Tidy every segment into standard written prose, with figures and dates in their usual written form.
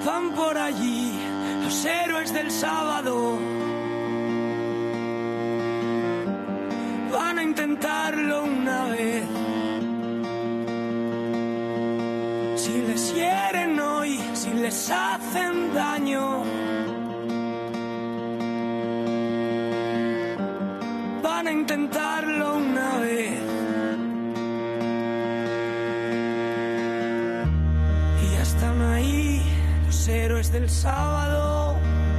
Van por allí los héroes del sábado. Van a intentarlo una vez. Si les hieren hoy, si les hacen daño, van a intentarlo una vez. Y ya están ahí los héroes del sábado.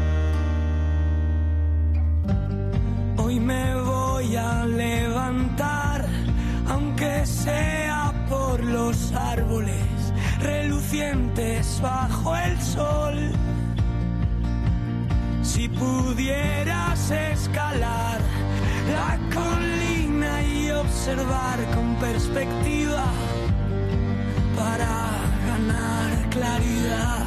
Hoy me voy a levantar, aunque sea por los árboles relucientes bajo el sol. Si pudieras escalar la colina y observar con perspectiva para ganar claridad.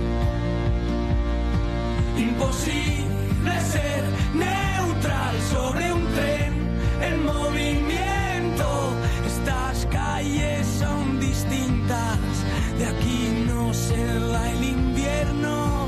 Imposible ser neutral sobre un tren en movimiento. Estas calles son distintas, de aquí no se va el invierno.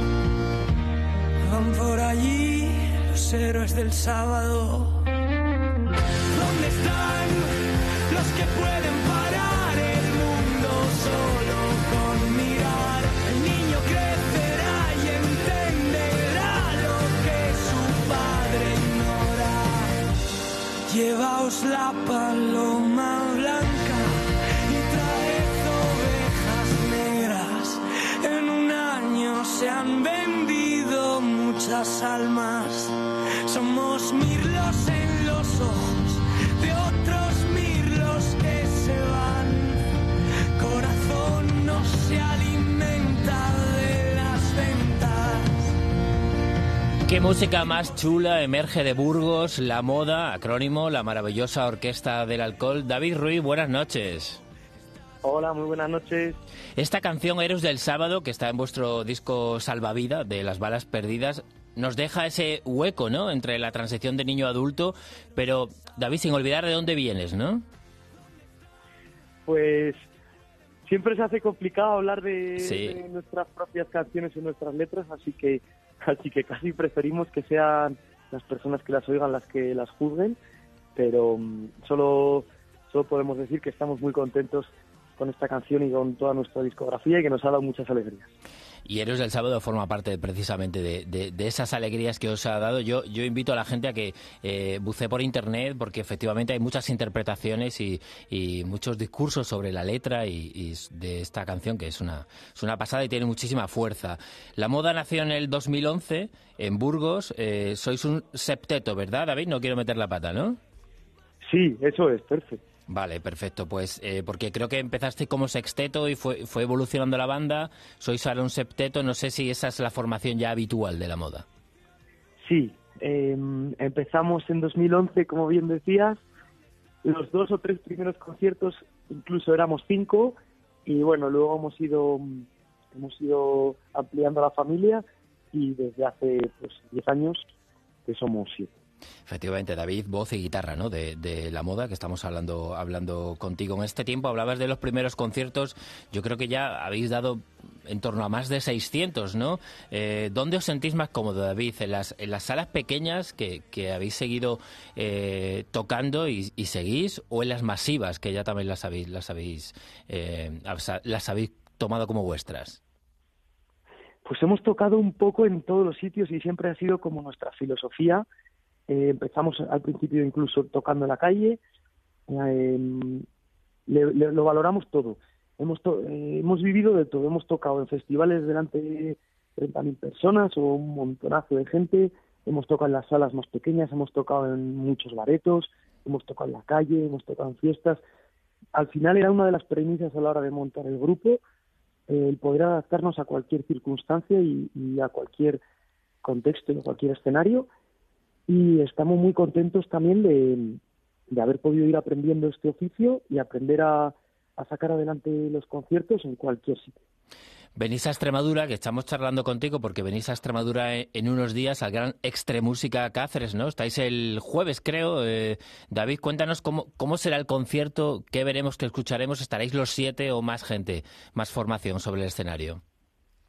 Van por allí los héroes del sábado. ¿Dónde están los que pueden parar el mundo solo con mirar? El niño crecerá y entenderá lo que su padre ignora. Llevaos la paloma blanca y traed ovejas negras. En un año se han vendido muchas almas. Somos mirlos en los ojos de otros mirlos que se van. Corazón no se alimenta de las ventas. Qué música más chula emerge de Burgos, La Moda, acrónimo, la maravillosa Orquesta del Alcohol. David Ruiz, buenas noches. Hola, muy buenas noches. Esta canción, Héroes del Sábado, que está en vuestro disco Salvavida, de Las Balas Perdidas, nos deja ese hueco, ¿no?, entre la transición de niño a adulto, pero, David, sin olvidar de dónde vienes, ¿no? Pues siempre se hace complicado hablar de nuestras propias canciones y nuestras letras, así que casi preferimos que sean las personas que las oigan las que las juzguen, pero solo podemos decir que estamos muy contentos con esta canción y con toda nuestra discografía y que nos ha dado muchas alegrías. Y Héroes del Sábado forma parte precisamente de esas alegrías que os ha dado. Yo invito a la gente a que bucee por internet, porque efectivamente hay muchas interpretaciones y muchos discursos sobre la letra y de esta canción, que es una pasada y tiene muchísima fuerza. La Moda nació en el 2011 en Burgos. Sois un septeto, ¿verdad, David? No quiero meter la pata, ¿no? Sí, eso es, perfecto. Vale, perfecto. Pues porque creo que empezaste como sexteto y fue evolucionando la banda. Sois ahora un septeto. No sé si esa es la formación ya habitual de La Moda. Sí, empezamos en 2011, como bien decías. Los 2 o 3 primeros conciertos incluso éramos 5 y bueno, luego hemos ido ampliando la familia y desde hace 10 años que somos 7. Efectivamente, David, voz y guitarra, ¿no?, de La Moda, que estamos hablando contigo. En este tiempo hablabas de los primeros conciertos. Yo creo que ya habéis dado en torno a más de 600, ¿no? ¿Dónde os sentís más cómodo, David? ¿En las salas pequeñas que habéis seguido tocando y seguís, o en las masivas, que ya también las habéis tomado como vuestras? Pues hemos tocado un poco en todos los sitios y siempre ha sido como nuestra filosofía. Empezamos al principio incluso tocando en la calle, lo valoramos todo. Hemos vivido de todo, hemos tocado en festivales delante de 30.000 personas o un montonazo de gente, hemos tocado en las salas más pequeñas, hemos tocado en muchos baretos, hemos tocado en la calle, hemos tocado en fiestas. Al final era una de las premisas a la hora de montar el grupo, el poder adaptarnos a cualquier circunstancia y a cualquier contexto y a cualquier escenario. Y estamos muy contentos también de haber podido ir aprendiendo este oficio y aprender a sacar adelante los conciertos en cualquier sitio. Venís a Extremadura, que estamos charlando contigo porque venís a Extremadura en unos días al Gran Extremúsica Cáceres, ¿no? Estáis el jueves, creo. David, cuéntanos cómo será el concierto, qué veremos, qué escucharemos. ¿Estaréis los 7 o más gente, más formación sobre el escenario?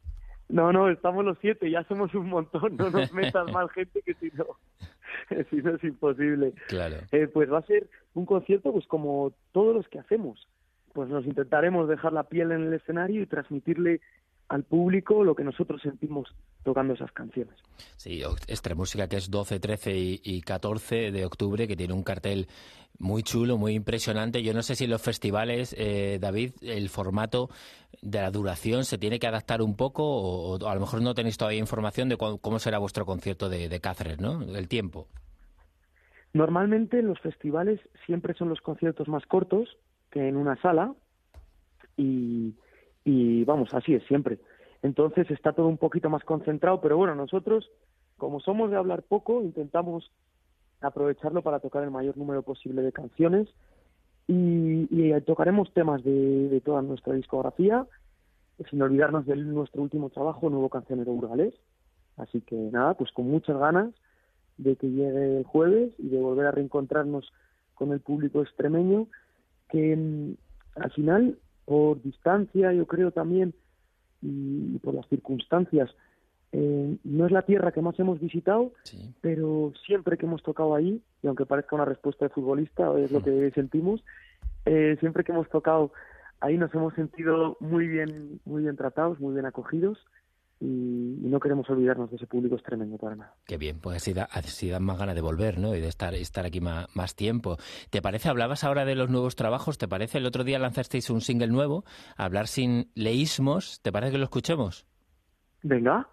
No, estamos los 7, ya somos un montón, no nos metas más gente que si no es imposible. Claro. Pues va a ser un concierto pues como todos los que hacemos. Pues nos intentaremos dejar la piel en el escenario y transmitirle al público lo que nosotros sentimos tocando esas canciones. Sí, Extremúsica, que es 12, 13 y 14 de octubre, que tiene un cartel muy chulo, muy impresionante. Yo no sé si en los festivales, David, el formato de la duración se tiene que adaptar un poco o a lo mejor no tenéis todavía información de cómo será vuestro concierto de Cáceres, ¿no? El tiempo. Normalmente en los festivales siempre son los conciertos más cortos que en una sala y vamos, así es siempre. Entonces está todo un poquito más concentrado, pero bueno, nosotros, como somos de hablar poco, intentamos aprovecharlo para tocar el mayor número posible de canciones y tocaremos temas de toda nuestra discografía, sin olvidarnos de nuestro último trabajo, Nuevo Cancionero Burgalés. Así que nada, pues con muchas ganas de que llegue el jueves y de volver a reencontrarnos con el público extremeño, que al final, por distancia, yo creo también, y por las circunstancias, no es la tierra que más hemos visitado, sí, pero siempre que hemos tocado ahí, y aunque parezca una respuesta de futbolista, es lo que sentimos, siempre que hemos tocado ahí nos hemos sentido muy bien tratados, muy bien acogidos, y no queremos olvidarnos de ese público extremeño para nada. Qué bien, pues así dan más ganas de volver, ¿no? Y de estar aquí más tiempo. ¿Te parece, hablabas ahora de los nuevos trabajos, te parece, el otro día lanzasteis un single nuevo, Hablar sin leísmos, ¿te parece que lo escuchemos? Venga.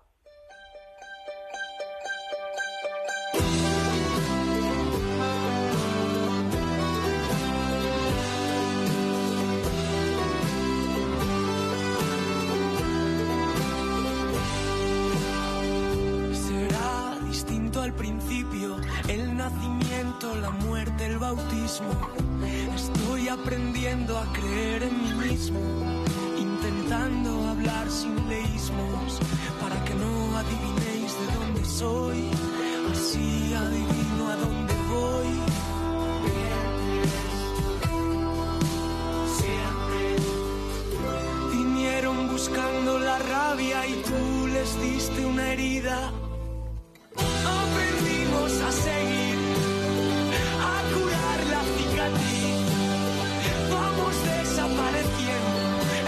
La muerte, el bautismo. Estoy aprendiendo a creer en mí mismo, intentando hablar sin leísmos, para que no adivinéis de dónde soy, así adivino a dónde voy. Siempre vinieron buscando la rabia y tú les diste una herida. Aprendimos a seguir, vamos desapareciendo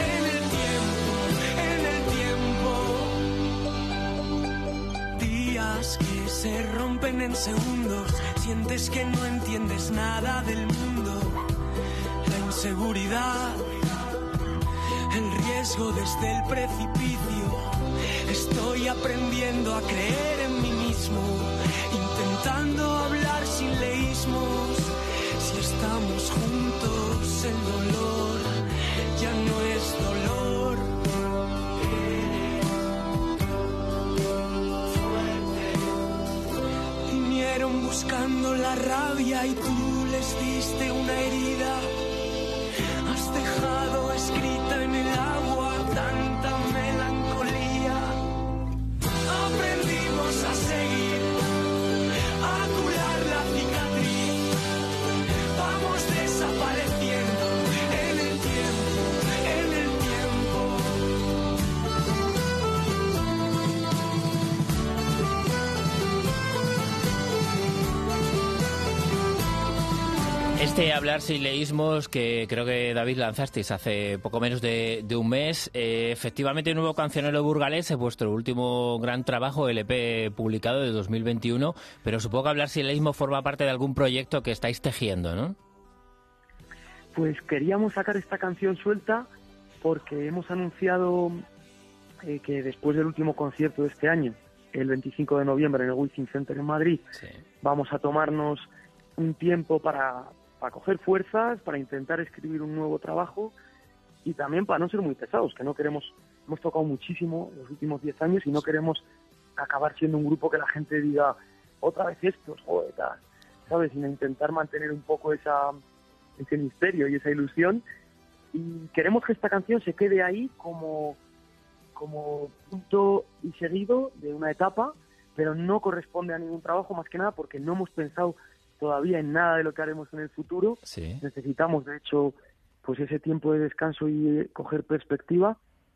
en el tiempo. Días que se rompen en segundos, sientes que no entiendes nada del mundo. La inseguridad, el riesgo desde el precipicio. Estoy aprendiendo a creer en mí mismo, intentando hablar sin leísmos. Si estamos juntos, el dolor ya no es dolor. Fuerte. Vinieron buscando la rabia y tú les diste una herida. Has dejado escrita en el agua tanta melancolía. Aprendimos a seguir, a curar la cicatriz. Vamos desapareciendo en el tiempo, en el tiempo. Este Hablar sin leísmos, que creo que David lanzasteis hace poco menos de un mes, efectivamente Nuevo Cancionero Burgalés es vuestro último gran trabajo, el EP publicado de 2021, pero supongo que Hablar sin leísmos forma parte de algún proyecto que estáis tejiendo, ¿no? Pues queríamos sacar esta canción suelta porque hemos anunciado que después del último concierto de este año, el 25 de noviembre en el Wizzing Center en Madrid, sí, vamos a tomarnos un tiempo para coger fuerzas, para intentar escribir un nuevo trabajo y también para no ser muy pesados, que no queremos, hemos tocado muchísimo los últimos 10 años y no queremos acabar siendo un grupo que la gente diga otra vez estos, joder, tal, ¿sabes? Sino intentar mantener un poco ese misterio y esa ilusión, y queremos que esta canción se quede ahí como punto y seguido de una etapa, pero no corresponde a ningún trabajo, más que nada porque no hemos pensado todavía en nada de lo que haremos en el futuro. Sí. Necesitamos, de hecho, pues ese tiempo de descanso y coger perspectiva,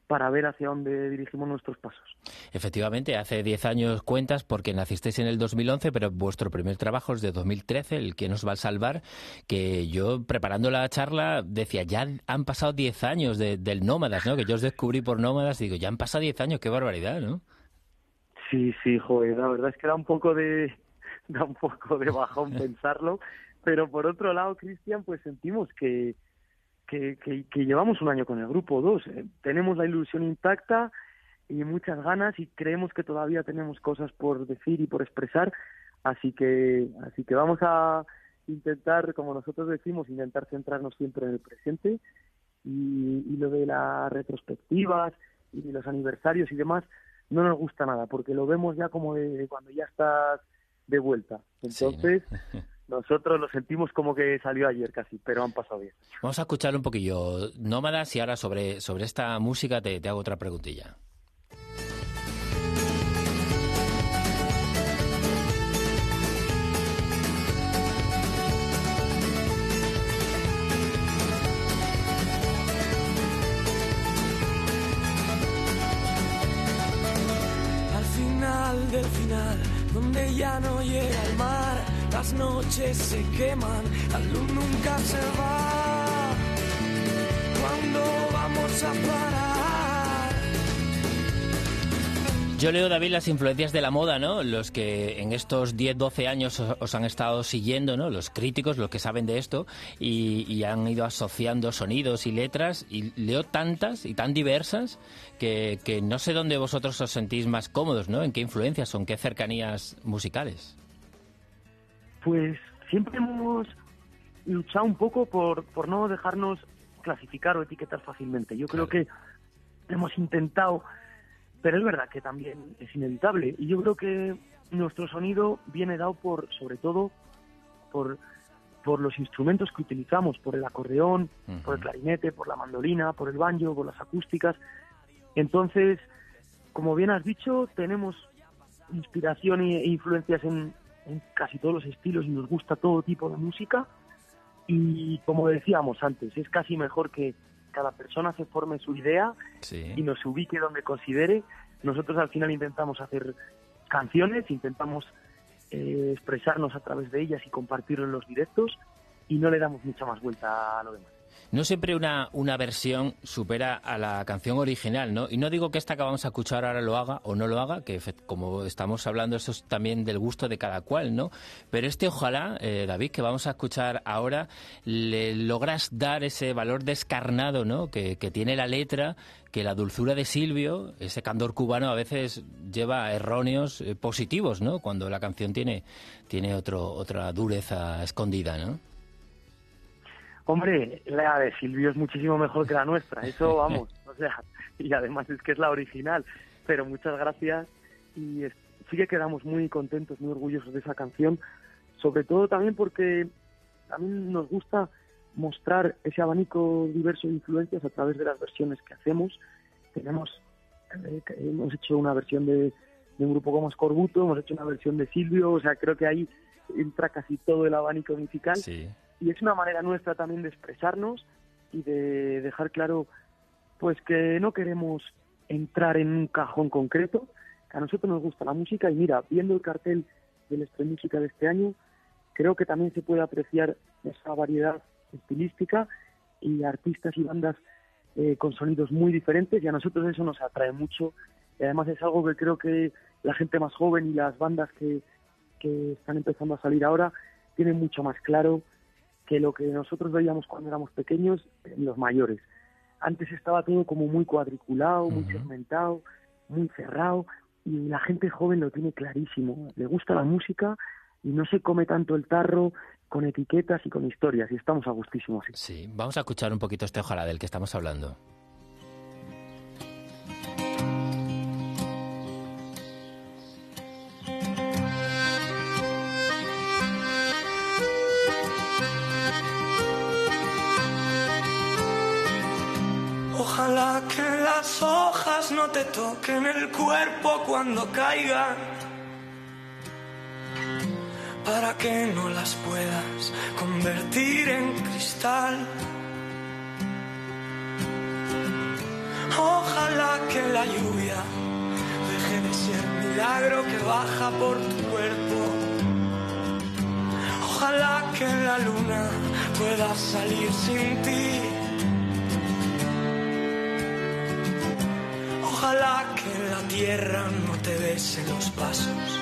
para ver hacia dónde dirigimos nuestros pasos. Efectivamente, hace 10 años cuentas, porque nacisteis en el 2011, pero vuestro primer trabajo es de 2013, el que nos va a salvar, que yo, preparando la charla, decía, ya han pasado 10 años del Nómadas, ¿no? Que yo os descubrí por Nómadas, digo, ya han pasado 10 años, qué barbaridad, ¿no? Sí, joder, la verdad es que da un poco de bajón pensarlo, pero por otro lado, Cristian, pues sentimos que llevamos un año con el grupo 2. Tenemos la ilusión intacta y muchas ganas, y creemos que todavía tenemos cosas por decir y por expresar, así que vamos a intentar, como nosotros decimos, intentar centrarnos siempre en el presente, y lo de las retrospectivas y de los aniversarios y demás no nos gusta nada, porque lo vemos ya como de cuando ya estás de vuelta. Entonces, sí, ¿no? Nosotros lo sentimos como que salió ayer casi, pero han pasado bien. Vamos a escuchar un poquillo Nómadas, y ahora sobre esta música te hago otra preguntilla. Del final, donde ya no llega el mar, las noches se queman, la luz nunca se va. ¿Cuándo vamos a parar? Yo leo, David, las influencias de la moda, ¿no? Los que en estos 10, 12 años os han estado siguiendo, ¿no? Los críticos, los que saben de esto, y han ido asociando sonidos y letras, y leo tantas y tan diversas que no sé dónde vosotros os sentís más cómodos, ¿no? ¿En qué influencias o en qué cercanías musicales? Pues siempre hemos luchado un poco por no dejarnos clasificar o etiquetar fácilmente. Yo creo que hemos intentado, pero es verdad que también es inevitable. Y yo creo que nuestro sonido viene dado sobre todo por los instrumentos que utilizamos, por el acordeón, por el clarinete, por la mandolina, por el banjo, por las acústicas. Entonces, como bien has dicho, tenemos inspiración e influencias en casi todos los estilos, y nos gusta todo tipo de música. Y como decíamos antes, es casi mejor que cada persona se forme su idea, sí, y nos ubique donde considere. Nosotros al final intentamos hacer canciones, intentamos expresarnos a través de ellas y compartirlo en los directos, y no le damos mucha más vuelta a lo demás. No siempre una versión supera a la canción original, ¿no? Y no digo que esta que vamos a escuchar ahora lo haga o no lo haga, que como estamos hablando, esto es también del gusto de cada cual, ¿no? Pero ojalá, David, que vamos a escuchar ahora, le logras dar ese valor descarnado, ¿no? Que tiene la letra, que la dulzura de Silvio, ese candor cubano, a veces lleva erróneos positivos, ¿no? Cuando la canción tiene otra dureza escondida, ¿no? Hombre, la de Silvio es muchísimo mejor que la nuestra, eso vamos, o sea, y además es que es la original, pero muchas gracias, y sí que quedamos muy contentos, muy orgullosos de esa canción, sobre todo también porque también nos gusta mostrar ese abanico diverso de influencias a través de las versiones que hacemos. Hemos hecho una versión de un grupo como Escorbuto, hemos hecho una versión de Silvio, o sea, creo que ahí entra casi todo el abanico musical. Sí. Y es una manera nuestra también de expresarnos y de dejar claro pues que no queremos entrar en un cajón concreto, que a nosotros nos gusta la música. Y mira, viendo el cartel del Estrella Música de este año, creo que también se puede apreciar esa variedad estilística y artistas y bandas con sonidos muy diferentes, y a nosotros eso nos atrae mucho. Y además es algo que creo que la gente más joven y las bandas que están empezando a salir ahora tienen mucho más claro que lo que nosotros veíamos cuando éramos pequeños, los mayores. Antes estaba todo como muy cuadriculado, muy segmentado, muy cerrado, y la gente joven lo tiene clarísimo. Le gusta la música y no se come tanto el tarro con etiquetas y con historias, y estamos a gustísimo así. Sí, vamos a escuchar un poquito ojalá del que estamos hablando. Ojalá que las hojas no te toquen el cuerpo cuando caigan, para que no las puedas convertir en cristal. Ojalá que la lluvia deje de ser milagro que baja por tu cuerpo. Ojalá que la luna pueda salir sin ti. Ojalá que la tierra no te bese los pasos.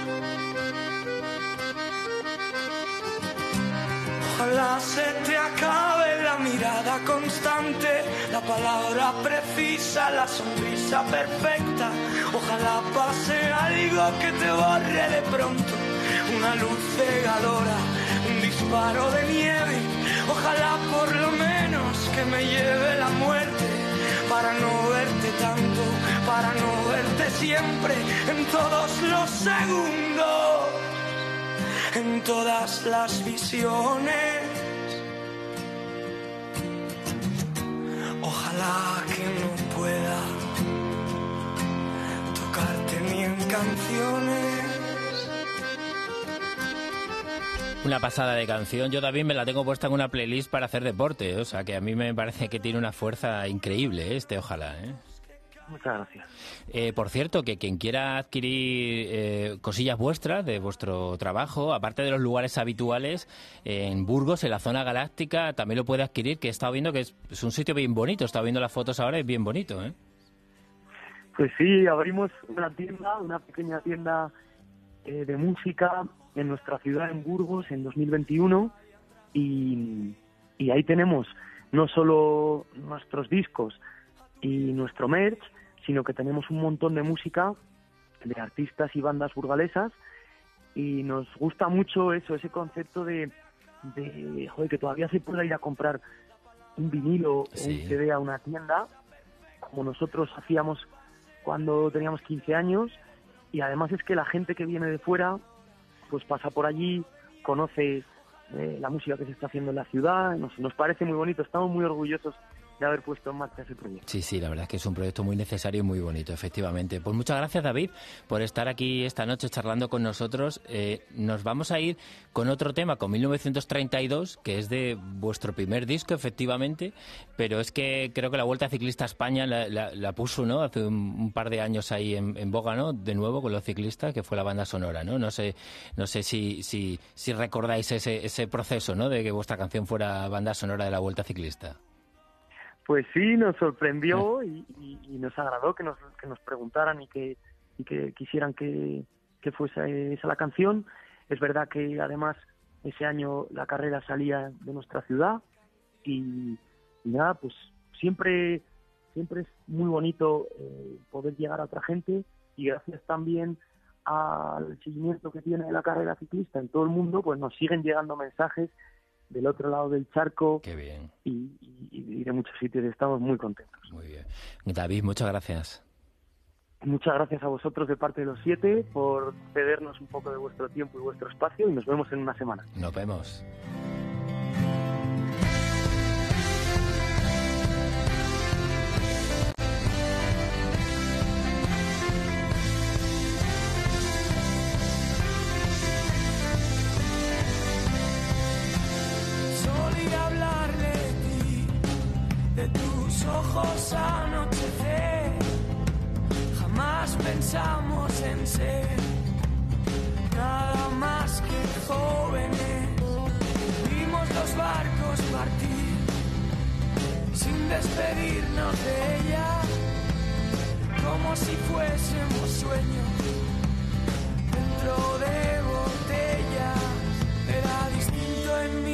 Ojalá se te acabe la mirada constante, la palabra precisa, la sonrisa perfecta. Ojalá pase algo que te borre de pronto, una luz cegadora, un disparo de nieve. Ojalá por lo menos que me lleve la muerte, para no verte tanto, para no verte siempre, en todos los segundos, en todas las visiones. Ojalá que no pueda tocarte ni en canciones. Una pasada de canción. Yo también me la tengo puesta en una playlist para hacer deporte. O sea, que a mí me parece que tiene una fuerza increíble Ojalá. Muchas gracias. Por cierto, que quien quiera adquirir cosillas vuestras de vuestro trabajo, aparte de los lugares habituales, en Burgos, en la zona galáctica, también lo puede adquirir, que he estado viendo que es un sitio bien bonito. He estado viendo las fotos ahora, es bien bonito, ¿eh? Pues sí, abrimos una pequeña tienda de música en nuestra ciudad, en Burgos, en 2021, y ahí tenemos no solo nuestros discos y nuestro merch, sino que tenemos un montón de música de artistas y bandas burgalesas, y nos gusta mucho ese concepto de que todavía se pueda ir a comprar un vinilo, sí, o un CD a una tienda, como nosotros hacíamos cuando teníamos 15 años, y además es que la gente que viene de fuera pues pasa por allí, conoce la música que se está haciendo en la ciudad, nos parece muy bonito, estamos muy orgullosos de haber puesto en marcha ese proyecto. Sí, la verdad es que es un proyecto muy necesario y muy bonito, efectivamente. Pues muchas gracias, David, por estar aquí esta noche charlando con nosotros. Nos vamos a ir con otro tema, con 1932, que es de vuestro primer disco, efectivamente, pero es que creo que la Vuelta Ciclista a España la puso, ¿no?, hace un par de años ahí en boga, ¿no?, de nuevo con los ciclistas, que fue la banda sonora, ¿no? No sé si recordáis ese proceso, ¿no?, de que vuestra canción fuera banda sonora de la Vuelta Ciclista. Pues sí, nos sorprendió y nos agradó que nos preguntaran y que quisieran que fuese esa la canción. Es verdad que además ese año la carrera salía de nuestra ciudad y nada, pues siempre es muy bonito poder llegar a otra gente, y gracias también al seguimiento que tiene la carrera ciclista en todo el mundo, pues nos siguen llegando mensajes del otro lado del charco. Qué bien. Y de muchos sitios, estamos muy contentos. Muy bien. David, muchas gracias. Muchas gracias a vosotros de parte de los 7 por cedernos un poco de vuestro tiempo y vuestro espacio, y nos vemos en una semana. Nos vemos. Ojos anochecer, jamás pensamos en ser nada más que jóvenes. Vimos los barcos partir sin despedirnos de ella, como si fuésemos sueños dentro de botellas. Era distinto en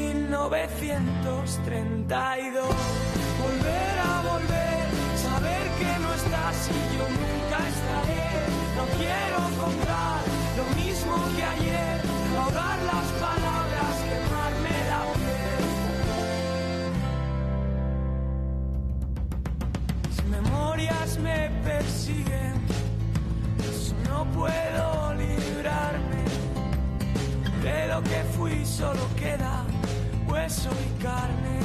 1932. Volver, saber que no estás y yo nunca estaré. No quiero comprar lo mismo que ayer, ahogar las palabras, quemarme la piel. Mis memorias me persiguen, eso no puedo librarme. De lo que fui solo queda hueso y carne.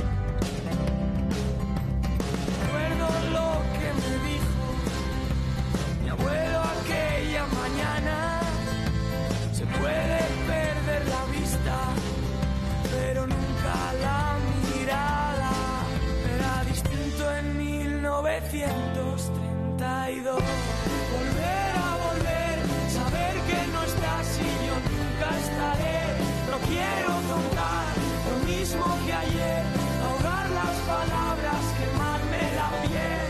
Lo que me dijo mi abuelo aquella mañana: se puede perder la vista, pero nunca la mirada. Era distinto en 1900. quiero volver a volver, saber que no estás y yo nunca estaré. No quiero contar lo mismo que ayer, ahogar las palabras, quemarme la piel.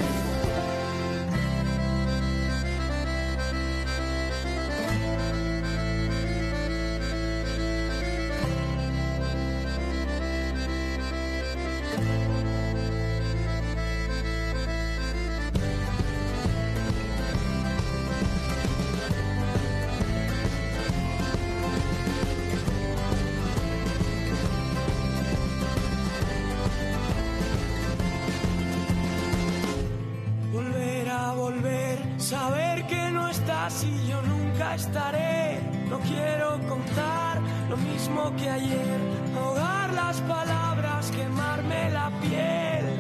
Saber que no estás y yo nunca estaré. No quiero contar lo mismo que ayer, ahogar las palabras, quemarme la piel.